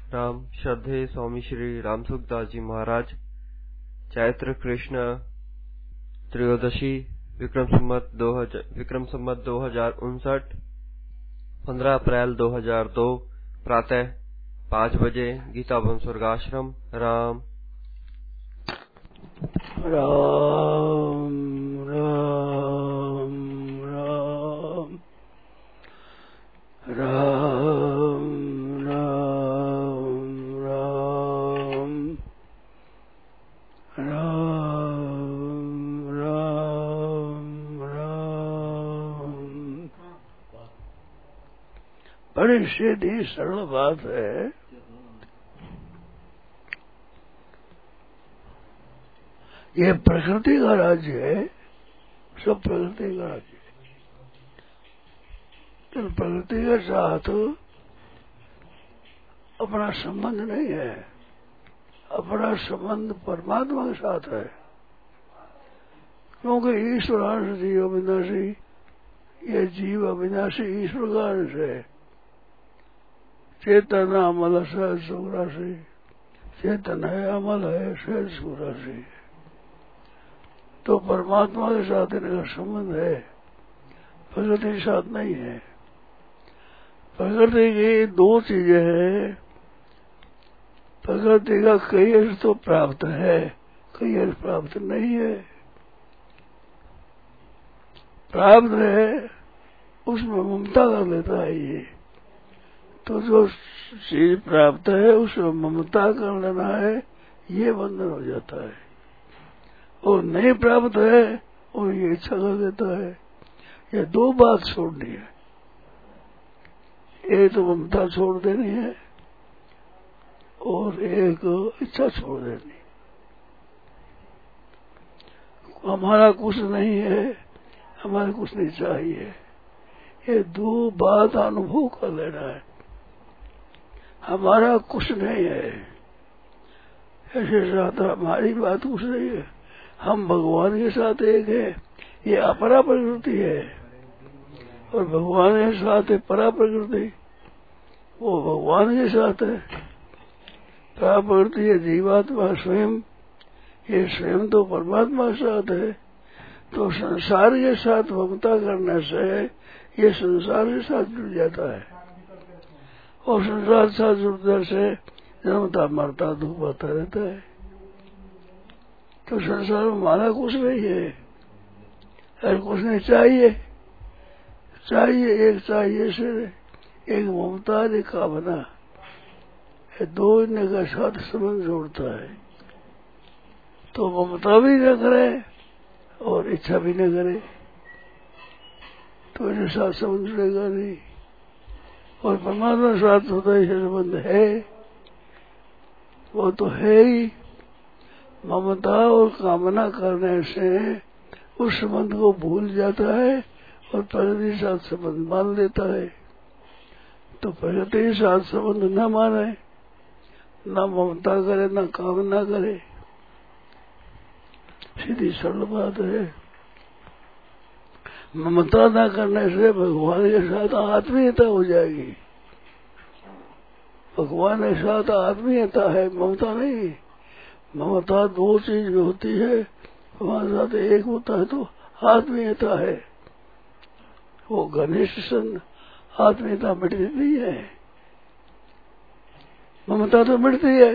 राम श्रद्धेय स्वामी श्री रामसुखदास जी महाराज। चैत्र कृष्ण त्रयोदशी विक्रम संवत 2059, 15 अप्रैल 2002 प्रातः 5 बजे गीता भवन स्वर्गाश्रम। राम राम राम राम राम राम राम राम राम राम। बड़ी सीधी सरल बात है। ये प्रकृति का राज्य है, सब प्रकृति का राज्य है। तो प्रकृति के साथ अपना संबंध नहीं है, अपना संबंध परमात्मा के साथ है। क्योंकि ईश्वरांश जीव अविनाशी, ये जीव अविनाशी ईश्वर का अंश है। चेतन अमल सहज सुराशि, चेतन है अमल है सहज सुराशि। तो परमात्मा के साथ इनका संबंध है, प्रकृति के साथ नहीं है। प्रकृति की दो चीजें हैं। प्रकृति का कई अर्थ तो प्राप्त है, कई अर्थ प्राप्त नहीं है। प्राप्त है उसमें ममता कर लेता है ये। तो जो चीज प्राप्त है उसमें ममता कर लेना है, ये बंधन हो जाता है। और नहीं प्राप्त है और ये इच्छा कर देता है। ये दो बात छोड़नी है। एक तो ममता छोड़ देनी है और एक इच्छा छोड़ देनी। हमारा कुछ नहीं है, हमारा कुछ नहीं चाहिए, ये दो बात अनुभव कर लेना है। हमारा कुछ नहीं है, ऐसे साथ हमारी बात कुछ नहीं है। हम भगवान के साथ एक है, ये अपरा प्रकृति है। और भगवान के साथ है परा प्रकृति, वो भगवान के साथ है। परा प्रकृति है जीवात्मा स्वयं, ये स्वयं तो परमात्मा के साथ है। तो संसार के साथ ममता करने से ये संसार के साथ जुड़ जाता है। और संसार के साथ जुड़ने से जन्मता मरता दुख आता रहता है। तो संसार में हमारा कुछ नहीं है, और कुछ नहीं चाहिए। चाहिए से एक ममता एक कामना, दो इनका साथ संबंध जोड़ता है। तो ममता भी न करे और इच्छा भी न करे तो इनके साथ संबंध जुड़ेगा नहीं। और परमात्मा के साथ होता है संबंध है, वो तो है ही। ममता और कामना करने से उस संबंध को भूल जाता है और प्रकृति के साथ संबंध मान लेता है। तो प्रकृति के साथ संबंध न माने, न ममता करे, न कामना करे, सीधी सरल बात है। ममता न करने से भगवान के साथ आत्मीयता हो जाएगी। भगवान के साथ आत्मीयता है, ममता नहीं। ममता दो चीज में होती है, हमारे साथ एक होता है तो आत्मीयता है। वो घनिष्ठ सन आत्मीयता मिटती नहीं है, ममता तो मिटती है।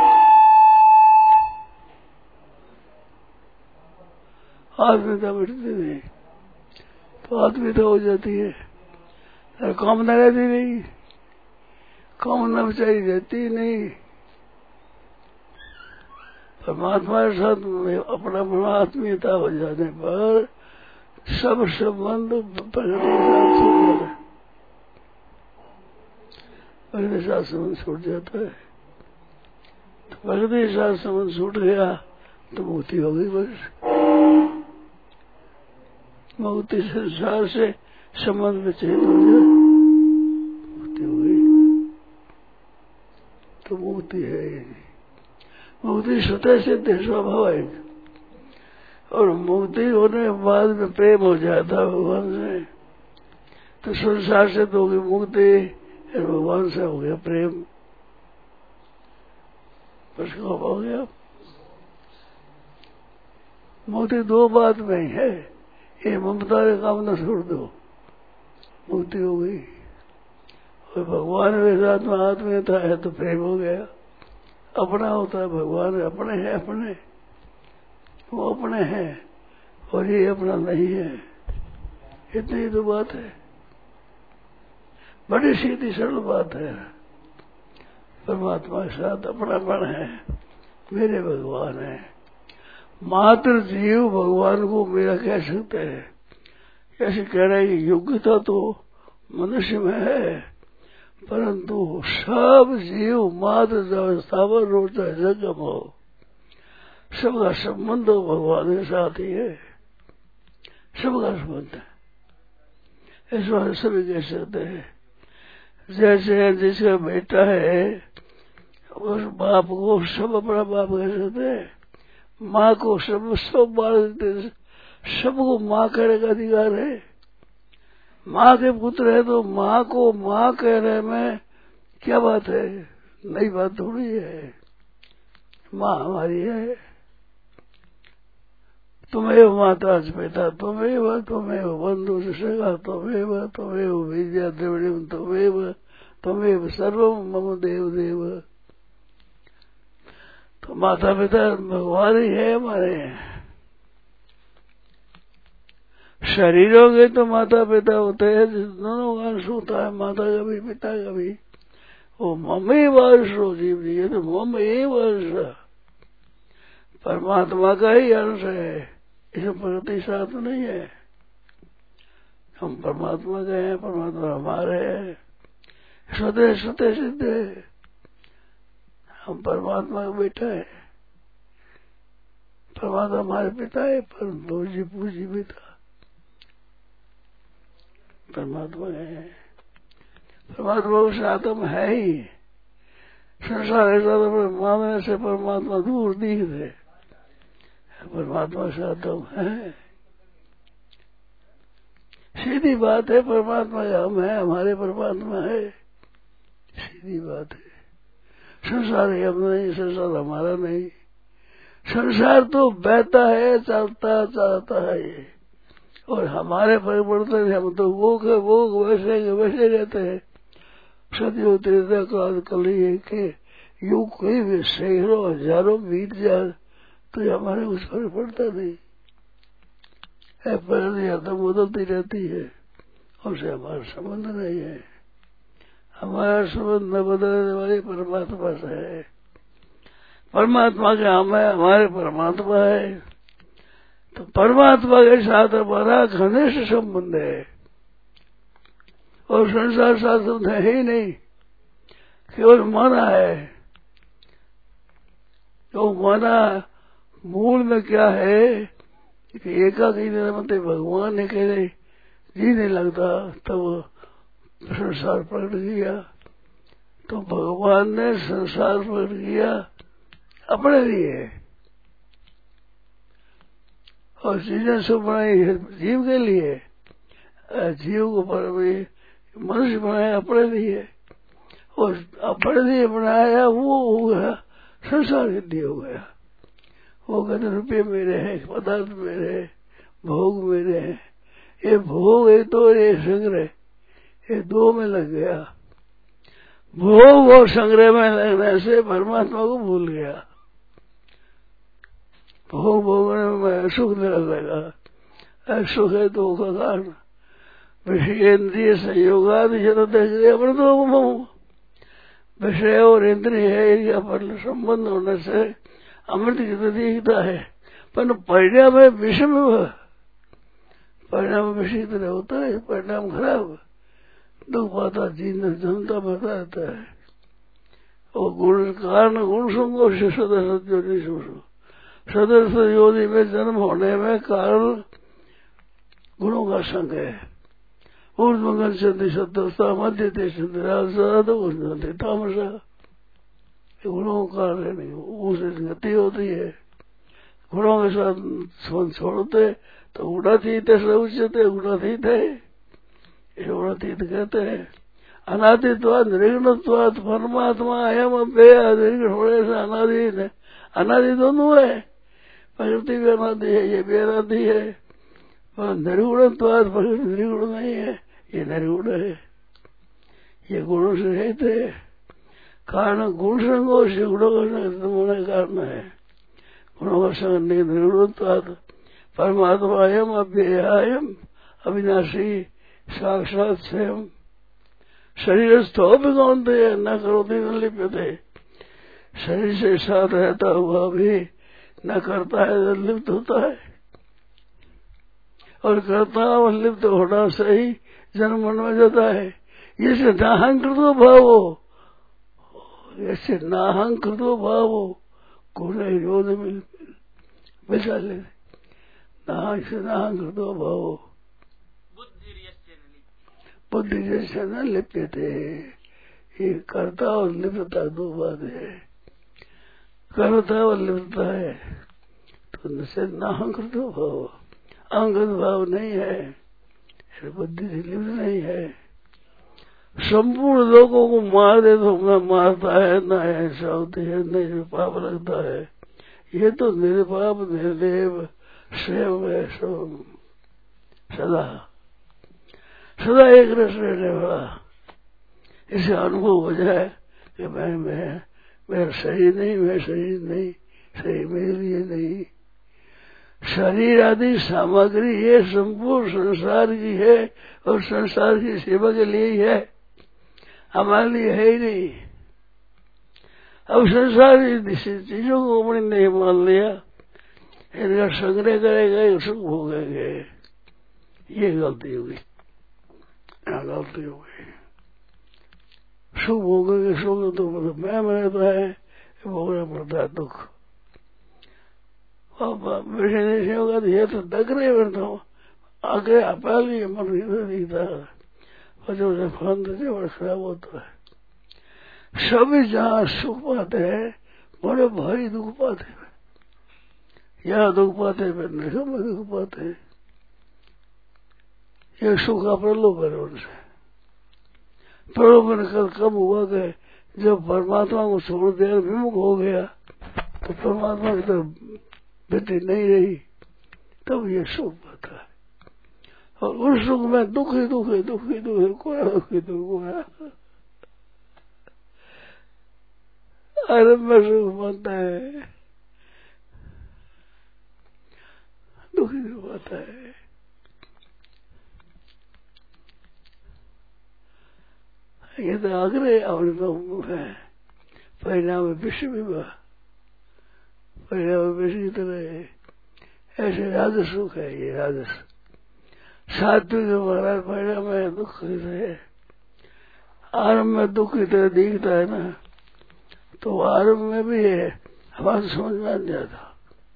आत्मीयता मिटती नहीं, तो आत्मीयता हो जाती है। और कामना रहती नहीं, कामना बेचारी रहती नहीं। परमात्मा के साथ अपना आत्मीयता हो जाने पर सब संबंध प्रकृति के साथ छूट जाता है। प्रकृति के साथ संबंध छूट जाता है। तो प्रकृति के साथ संबंध छूट गया तो मुक्ति हो गई। बस मुक्ति संसार से संबंध विच्छेद हो जाए, मुक्ति हो गई। तो मुक्ति है, मुक्ति स्वतः सिद्ध है, स्वाभाविक। और मुक्ति होने के बाद में प्रेम हो जाता है भगवान से। तो संसार से तो होगी मुक्ति, भगवान से हो गया प्रेम। उसको हो गया। मुक्ति दो बात में ही है, ये ममता का कामना छोड़ दो, मुक्ति हो गई। और भगवान के साथ में आत्मीयता है तो प्रेम हो गया। अपना होता है, भगवान अपने हैं, अपने वो अपने हैं और ये अपना नहीं है। इतनी तो बात है, बड़ी सीधी सरल बात है। परमात्मा के साथ अपनापन है, मेरे भगवान है। मात्र जीव भगवान को मेरा कह सकते हैं, ऐसे कह रहे हैं कि योग्यता तो मनुष्य में है, परंतु सब जीव मात्र स्थावर रोता है, जगम हो, सबका संबंध भगवान के साथ ही है, सबका संबंध है। इस बार सभी कह सकते हैं। जैसे जिसका बेटा है उस बाप को सब अपना बाप कह सकते हैं, माँ को सब बात देते, सबको माँ कहने का अधिकार है। माँ के पुत्र है तो माँ को माँ कहने में क्या बात है, नई बात थोड़ी है। माँ हमारी है। तुम्हें माता पिता तुम्हें बंधु सगा तुम्हें विद्या द्रविणम तुम्हें सर्वम मम देव देव। तो माता पिता भगवान ही है हमारे। शरीरों के तो माता पिता होते हैं, दोनों का अंश होता है, माता का भी पिता का भी। वो मम्मी वंश जीव जी, तो मम्मी वंश परमात्मा का ही अंश है, इसमें प्रगति साथ नहीं है। हम परमात्मा के हैं, परमात्मा हमारे हैं, स्वतः स्वतः सिद्ध है। हम परमात्मा का बेटा है, परमात्मा हमारे पिता है, परंतु जी पूजी पिता परमात्मा है। परमात्मा उस आत्म है ही। संसार ऐसा तो मानने से परमात्मा दूर दिखते, परमात्मा से आत्म है। सीधी बात है, परमात्मा हम है, हमारे परमात्मा है, सीधी बात है। संसार हम नहीं, संसार हमारा नहीं। संसार तो बहता है, चलता है ये, और हमारे परिवर्तन हम तो वो वैसे रहते हैं। सदियों त्रेता काल कली के युग कोई भी सैकड़ों हजारों बीत जाए तो हमारे कुछ फर्क पड़ता नहीं है। परिवर्तन बदलती रहती है, उससे हमारा संबंध नहीं है। हमारा संबंध न बदलने वाले परमात्मा से है। परमात्मा के हम है, हमारे परमात्मा है, तो परमात्मा के साथ हमारा घनिष्ठ संबंध है। और संसार साथ संबंध है ही नहीं, केवल माना है। तो माना मूल में क्या है कि एकाकी निरमते भगवान ने कहे जी नहीं लगता, तब संसार प्रकट किया। तो भगवान ने संसार प्रकट किया अपने लिए, और चीजें सब बनाई है जीव के लिए। जीव को मनुष्य बनाया अपने लिए, और अपने लिए बनाया वो हो गया संसार के लिए हो गया। वो कहते रुपये मेरे हैं, पदार्थ मेरे हैं, भोग मेरे हैं। ये भोग एक तो ये संग्रह, ये दो में लग गया। भोग और संग्रह में लगने से परमात्मा को भूल गया। भोग भोगने में सुख मिलने लगा, सुख है तो का कारण विषयेन्द्रिय संयोगादि विषय और इंद्रिय है, अपन संबंध होने से अमृत की तो दिखता है, पर परिणाम है विषम। परिणाम विषय तरह होता है, परिणाम खराब, दुख पाता जीवन जनता बता रहता है। और गुण कारण गुण संगो से सदस्य सदस्य योनि में जन्म होने में कारण गुणों का संग है। ऊर्ध्वगन संधि सत्ता मध्य तामसा, गुणों का कारण नहीं, उसे गति होती है। गुणों के साथ छोड़ते तो गुणातीत उच्चते, गुणातीत है, गुणातीत कहते हैं। अनादित्वाद निर्गुणत्वाद परमात्मा अयम अव्यय निर्गुण होने से अनादि अनादि दोनों है। प्रकृति भी अनादि है, ये भी अनादि है। पर निर्गुणत्वाद प्रकृति निर्गुण नहीं है, ये निर्गुण है। ये गुणों से रहित है। कारण गुण संगों से गुणों का संग होने का कारण है। गुणों का संग नहीं निर्गुणत्वाद परमात्मा अयम अव्ययम अविनाशी साक्षात स्वयं शरीरस्थो भी कौनते न करोति न लिप्यते। शरीर से साथ रहता हुआ भी न करता है न लिप्त होता है। और करता और लिप्त होना से ही जन्म मन में जाता है। ये से नाहंकृतो भावो, ऐसे नाहंकृतो भावो गुण विरोध में बचा ले। से नाहंकृतो भावो बुद्धि जैसे न लिप्यते। ये करता और लिप्तता दो बात है। करता और लिप्तता है तो निश्चय नाहंकृतो भाव, अहंकृत भाव नहीं है, बुद्धि से लिप्त नहीं है। संपूर्ण लोगों को मार दे तो मैं मारता है, न ऐसा होती है, न पाप लगता है। ये तो निर्पाप निर्देव स्वयं है, सदा सदा एक रस रहने वाला। इसे अनुभव हो जाए कि मेरा शरीर नहीं, मैं शरीर नहीं, शरीर मेरे लिए नहीं। शरीर आदि सामग्री ये संपूर्ण संसार की है और संसार की सेवा के लिए ही है, हमारे लिए है ही नहीं। अब संसार की चीजों को अपने नहीं मान लिया, इनका संग्रह करेगा, सुख भोगेंगे। ये गलती होगी, गलती हो गई। सुख भोगेंगे, सुख तो मतलब मैं रहता है, भोगना पड़ता है दुख। वैसे नहीं होगा तो ये तो दग रहे बैठता हूँ आगे पहले मन नहीं था, बच्चों से फंद से खराब होता है। सभी जहाँ सुख पाते हैं बड़े भारी दुख पाते हैं। यहाँ दुख पाते हैं, नशे में दुख पाते हैं। ये सुख का प्रलोभन है उनसे। प्रलोभन कब हुआ कि जब परमात्मा को छोड़ दिया, विमुख हो गया, तो परमात्मा की तरफ वृत्ति नहीं रही, तब ये सुख पाता है। और उस सुख में दुख ही दुख है, दुख ही दुख है, कोई दुख ही दुख है। आरंभ में सुख पाता है, दुख ही दुख पाता है। ये तो आग्रह और है परिणाम विश्व विवाह, परिणाम विश्व की तरह है। ऐसे राजस सुख है, ये राजस। सात्विक महाराज परिणाम में दुख की तरह, आरंभ में दुख की तरह दिखता है ना, तो आरंभ में भी है, हमारे समझ में आ जाता।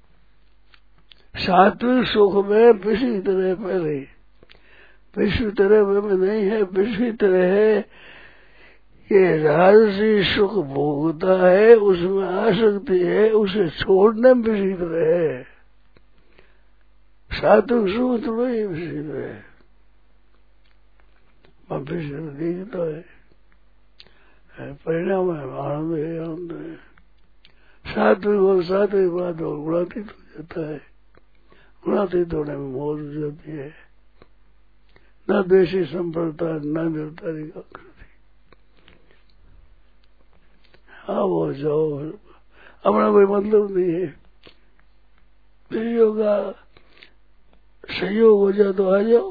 सात्विक सुख में विश्व की तरह पहले, विश्व तरह में नहीं है, विश्व की तरह है। ये राजसी सुख भोगता है, उसमें आसक्ति है, उसे छोड़ने में विश्व की तरह है। सात्विक सुख थोड़ा ही विश्व की तरह है, विश्व दिखता है, परिणाम है, आनंद है, आनंद है। सात्विक और सात्विक बात और गुणातीत हो जाता है, गुणातीत होने में मौज हो जाती है। न द्वेषी संप्रदाय, न निर्तारी का कृति। आओ जाओ, अपना कोई मतलब नहीं है। सहयोग हो जाए तो आ जाओ,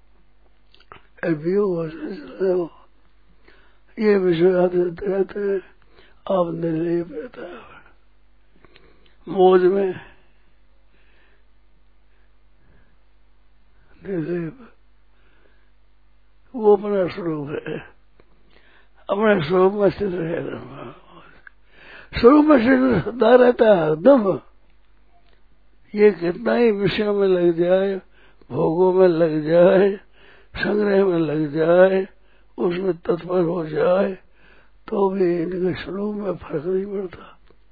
वियोग हो जाए चले जाओ। ये विषय आते रहते हैं, आप निर्लेप रहता है मौज में, निर्लेप। वो अपना स्वरूप है, अपने स्वरूप में स्थित रहेगा। स्वरूप में स्थित सदा रहता है हरदम। ये कितना ही विषयों में लग जाए, भोगों में लग जाए, संग्रह में लग जाए, उसमें तत्पर हो जाए, तो भी इनके स्वरूप में फर्क नहीं पड़ता।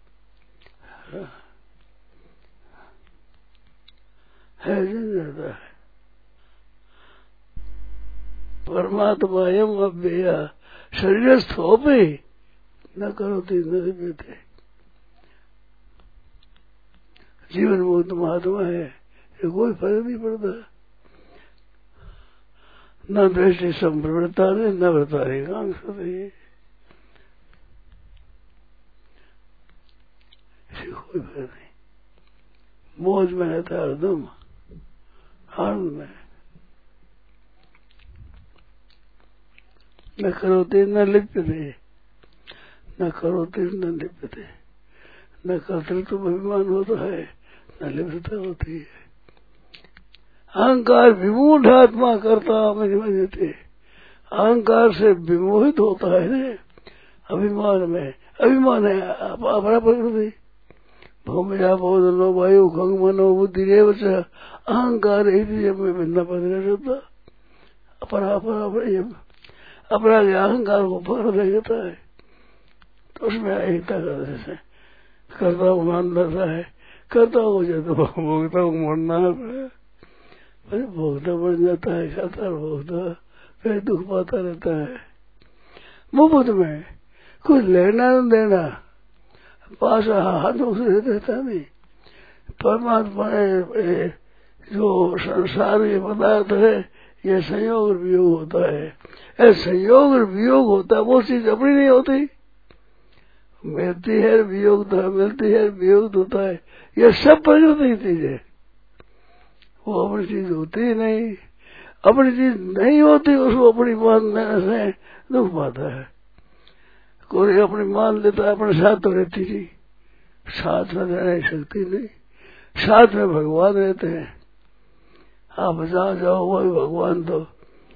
है रहता है। परमात्मा एवं अव्यय शरीर स्थोपे न करोति न लिप्यते। जीवन मुक्त महात्मा है, ये कोई फर्क नहीं पड़ता। न दृष्टि संप्रवृत्ता ने न व्रतारे कांक्षते, कोई फर्क नहीं। मौज में रहता है हरदम, आनंद में। न करोते न लिप्यते, न करोते न लिप्यते। न कर्तृत्व अभिमान होता है, न लिप्यता होती है। अहंकार विमूढ़ आत्मा करता मनते, अहंकार से विमोहित होता है न अभिमान में। अभिमान है अपरा प्रकृति। भूमिया बोधनो वायु खंग मनो बुद्धि रेव अहंकार में भिन्न पद होता। अपरा अपरा के अहंकार को पकड़ लेता है, तो उसमें एकता करते करता को मान लेता है। करता हो जाए तो भोगता को मरना है, भोगता बन जाता है। खाता भोगता फिर दुख पाता रहता है। मुफ्त में कुछ लेना न देना, पास हाथों से देता नहीं। परमात्मा जो संसार के पदार्थ है, ये संयोग और वियोग होता है। संयोग और वियोग होता है, वो चीज अपनी नहीं होती। मिलती है वियोग, मिलती है वियोग होता है। ये सब प्रकृति की चीज है, वो अपनी चीज होती ही नहीं। अपनी चीज नहीं होती, उसको अपनी मान लेने से दुख पाता है। कोई अपनी मान लेता है, अपने साथ तो रहती नहीं, साथ में रहने की शक्ति नहीं। साथ में भगवान रहते हैं। आप जहाँ जाओ वही भगवान। तो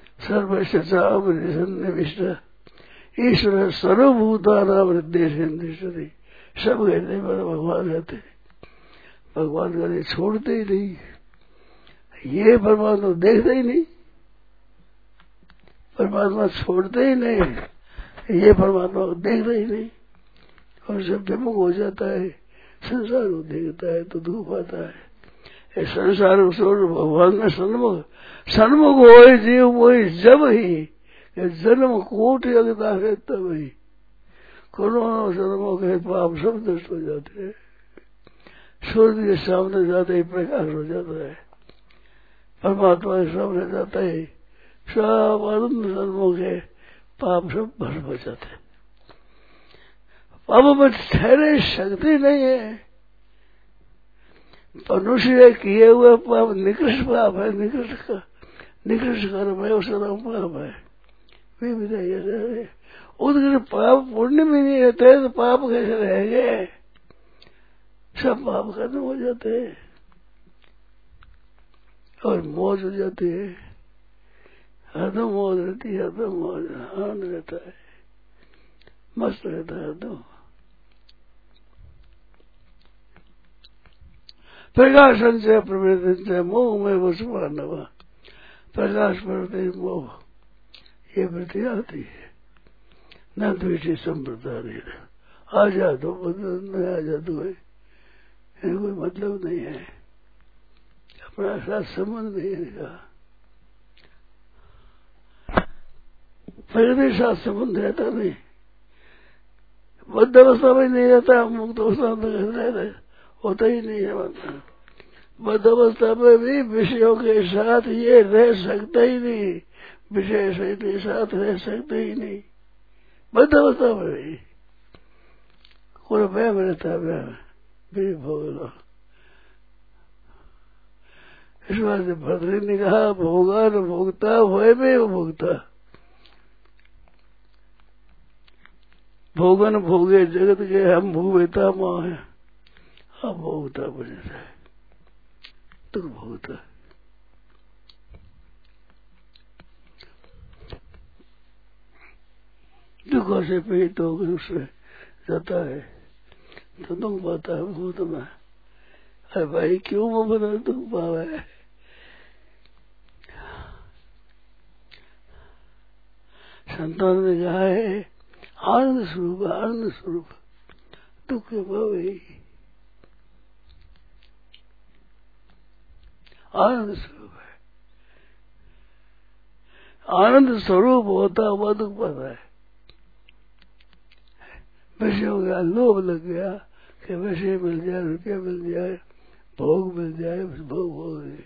सर्वनिविष्ट ईश्वर सर्वभूता नाम हृदय से सब हृदय पर भगवान रहते। भगवान कभी छोड़ते ही नहीं। ये परमात्मा देखते ही नहीं, परमात्मा छोड़ते ही नहीं, ये परमात्मा को देखते ही नहीं। और जब विमुख हो जाता है, संसार को देखता है तो दुख आता है। संसार भगवान में सन्मुख हो जीव वही जब ही जन्म कोटि अगता है तब ही करोड़ों जन्मों के पाप सब नष्ट हो जाते हैं। सूर्य के सामने जाते ही प्रकाश हो जाता है। परमात्मा के सामने जाता ही सब अनंत जन्मों के पाप सब भस्म हो जाते हैं। पाप में ठहरे शक्ति नहीं है। मनुष्य किए हुए पाप निकृष्ट पाप है, निकृष्ट कर्म है, उसका नाम पाप है। वे भी उधर पाप पुण्य भी नहीं रहते तो पाप कैसे रहेंगे? सब पाप खत्म हो जाते हैं और मौज हो जाती है। हरदम मौज रहती है, हरदम मौज, आनंद रहता है, मस्त रहता है हरदम। प्रकाश संचय प्रवृत्ति मोह में वसुमा नवा। प्रकाश प्रवृत्ति मोह ये वृत्ति आती है। न द्वेषी संप्रदाय आजाद हो न आजाद हुए, कोई मतलब नहीं है। अपना साथ संबंध नहीं है। प्रकृति साथ संबंध रहता नहीं, बद्ध अवस्था में नहीं रहता, मुक्त अवस्था में होता ही नहीं है। मतलब बद्ध अवस्था में भी विषयों के साथ ये रह सकता ही नहीं, विषय के साथ रह सकते ही नहीं। बद्ध अवस्था में भी कोई वहम रहता है, वहम भी भोग लो। इस बात से भद्री ने कहा भोगा न भोगता हुए में भोगता। भोगन भोगे जगत के हम भूवेता माँ है। अब भोगता बने रहे तो भोगता। दुखों से पीड़ित होकर उससे जाता है तो दुख पाता है भूत में। अरे भाई क्यों वो बना दुख पावे? संतान ने कहा है आनंद स्वरूप दुख के पावे। आनंद स्वरूप है, आनंद स्वरूप होता हुआ दुख पाता है। विषयों का लोभ लग गया कि विषय मिल जाए, रुपया मिल जाए, भोग मिल जाए, बस भोग भोग रहे।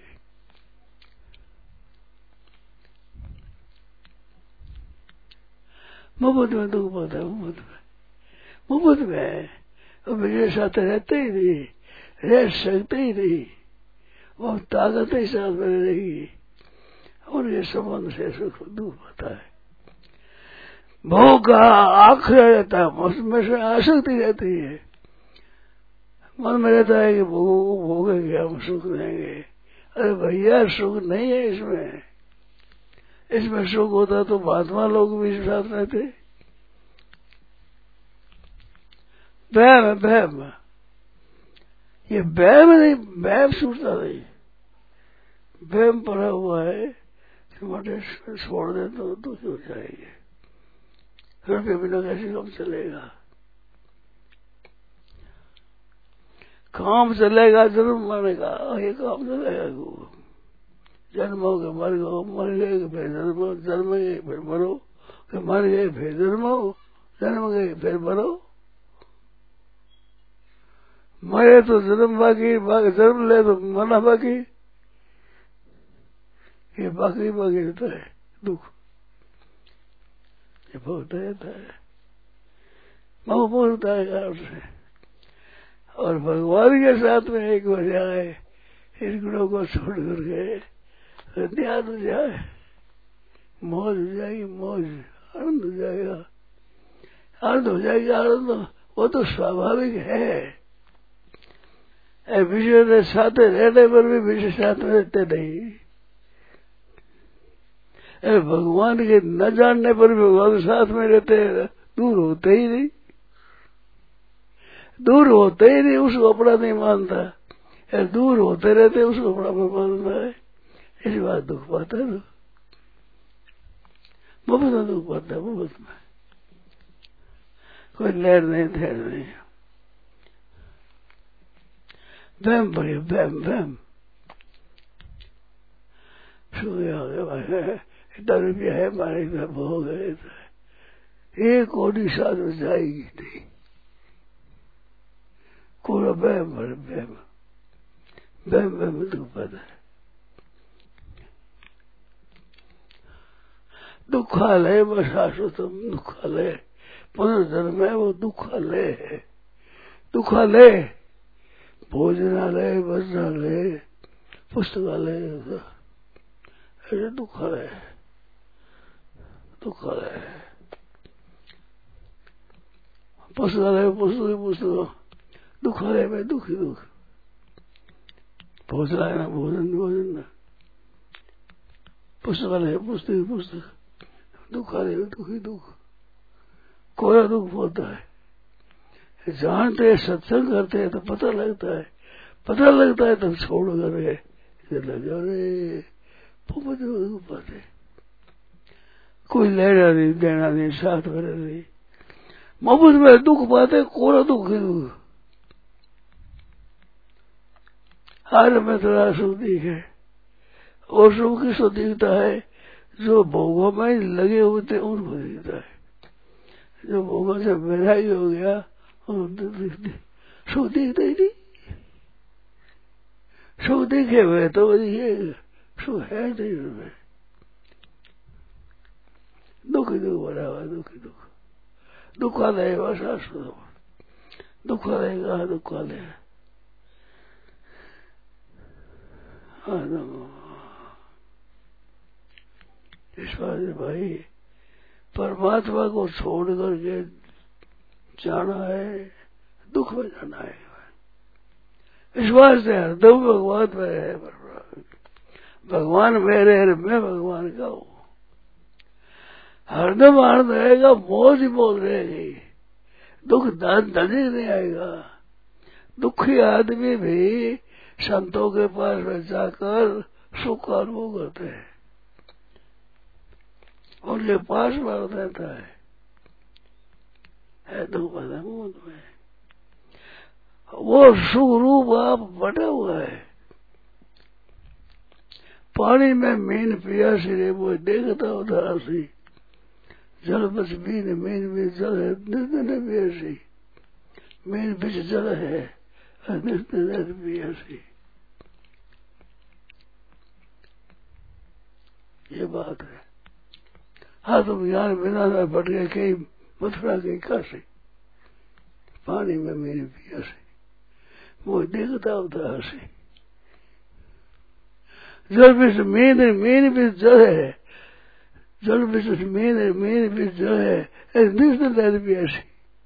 मुफ्त में दुख पाता है, मुफ्त में और मेरे साथ रहते ही नहीं, रह सकते ही नहीं, वो ताकत ही साथ में रहेगी और ये संबंध से सुख दुख पाता है। भोग का आखिर रहता है, उसमें से आसक्ति रहती है, मन में रहता है कि भोगेंगे हम, सुख देंगे। अरे भैया सुख नहीं है इसमें, इसमें सुख होता तो महात्मा लोग भी साथ रहते। वहम है, वहम, ये वहम नहीं, वहम छूटता नहीं, वहम पड़ा हुआ है कि मोटे छोड़ दे तो दुखी हो जाएंगे, फिर के बिना कैसे काम चलेगा। काम चलेगा जन्म मरने का, ये काम चलेगा। जन्म हो गए मर गए, मर गए फिर जन्म, जन्म गए फिर मरो, फिर मर गए फिर जन्मो, जन्म गए फिर मरो। मरे तो जन्म बाकी, जन्म ले तो मरना बाकी, ये बाकी बाकी रहता है दुख, ये भोगता रहता है, मोह भोगता है उससे। और भगवान के साथ में एक हो जाए, इन गुणों को छोड़ करके ध्यान हो जाए, मौज हो जाएगी, मौज, आनंद हो जाएगा, आनंद हो जाएगा। आनंद वो तो स्वाभाविक है, विषय के साथ रहने पर भी विषय साथ में रहते नहीं, भगवान के न जानने पर भी भगवान साथ में रहते हैं, दूर होते ही नहीं, दूर होते ही नहीं, उसको अपना नहीं मानता, दूर होते रहते उसको अपना मानता है, इसी बात दुख पाता है। मुफ्त में दुख पाता है, मुफ्त में कोई लहर नहीं, ठहर नहीं, वहम पड़े, वहम वहम इतना रुपया है हमारे घर, भोग है, एक कोटी साथ में जाएगी नहीं, पूरा वहम पड़े, वहम वहम वहम दुख पाता है। दुखालय व शाश्वतम दुखालय, पुनर्जन्म है वो दुखालय है, दुखालय, भोजनालय, वस्त्रालय, पुस्तकालय, ऐसे दुखालय, दुखालय, पुस्तकालय पुस्तक, दुखालय में दुख ही दुख, भोजनालय में भोजन भोजन, पुस्तकालय पुस्तक पुस्तक, दुखालय में दुख ही दुख, कोरा दुख होता है। जानते हैं, सत्संग करते हैं तो पता लगता है, पता लगता है तब छोड़ कर लगा रे दुख पाते, कोई लेना नहीं देना नहीं, साथ में नहीं, मुफ्त में दुख पाते, कोरा दुख ही दुख। हार में थोड़ा सुख दिखे, और सुख किसको दिखता है, जो भोगों में लगे हुए थे उनको दिखता है, जो भोगों से वैरागी हो गया सुख दिखता ही नहीं, सुख दिखे हुए तो ये सुख है नहीं उनमें, दुख ही दुख बना हुआ, दुख ही दुख, दुखालय शाश्वत, दुखालय का दुखालय। इस बात भाई परमात्मा को छोड़ करके जाना है, दुख में जाना है, विश्वास से हरदम भगवान में रहे, भगवान मेरे है, मैं भगवान का हूँ, हरदम आनंद रहेगा, मौज ही मौज रहेगी, दुख नजर नहीं आएगा। दुखी आदमी भी संतों के पास में जाकर सुख का अनुभव करते हैं, उनके पास में रहता है दुख में, वो सुख रूप आप बटा हुआ है। पानी में मीन पियासी रे वो देखता उधर सी, जल बच मीन मीन में जल है, निर्णय भी ऐसी, मीन बिच जल है, निर्णय भी ऐसी। ये बात है। हाँ, तुम ज्ञान बिना न बढ़ गए, कहीं मथुरा कहीं काशी, पानी में मेरी पियासी, वो देखता होता हंसी। जल बिच मीन मीन बिच जल है, जल बिच मीन मीन बिच जल है, निर्णय भी ऐसी।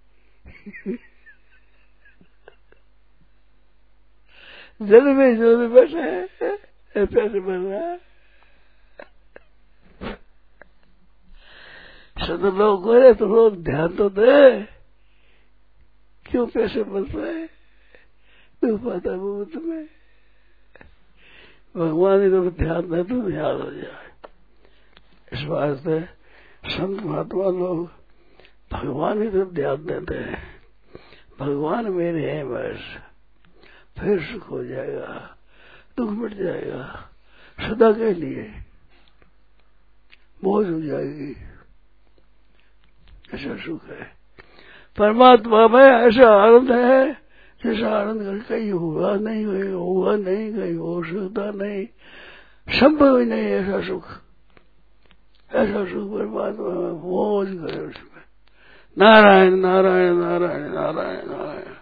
जल में बैठे हैं, पैसे बन रहा है। सद लोग करे तो लोग ध्यान तो दे, क्यों पैसे बन रहे, तू पता वो तुम्हें भगवान की तरफ ध्यान दे तो याद हो जाए। इस वास्ते संत महात्मा लोग भगवान की तरफ ध्यान देते हैं, भगवान मेरे हैं बस, फिर सुख हो जाएगा, दुख मिट जाएगा, सदा के लिए मौज हो जाएगी। ऐसा सुख है परमात्मा में, ऐसा आनंद है जैसा आनंद कहीं हुआ नहीं, कहीं होगा नहीं, कहीं हो सकता नहीं, संभव ही नहीं ऐसा सुख। ऐसा सुख परमात्मा में मौज करे उसमें। नारायण नारायण नारायण नारायण नारायण।